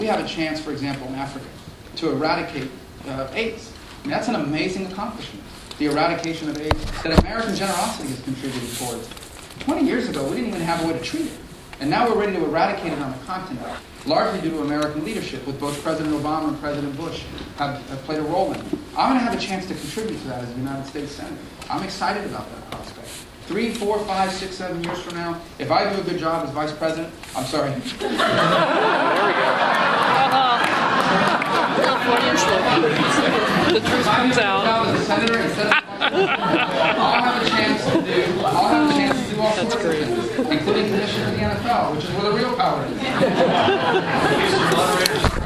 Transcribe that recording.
We have a chance, for example, in Africa, to eradicate AIDS. I mean, that's an amazing accomplishment, the eradication of AIDS that American generosity has contributed towards. 20 years ago, we didn't even have a way to treat it. And now we're ready to eradicate it on the continent, largely due to American leadership, with both President Obama and President Bush have played a role in it. I'm going to have a chance to contribute to that as a United States Senator. I'm excited about that prospect. 3, 4, 5, 6, 7 years from now, if I do a good job as Vice President, I'm sorry. There we go. The truth comes out. As a senator instead of I'll have a chance to do all sorts of things, including commissioner of the NFL, which is where the real power is.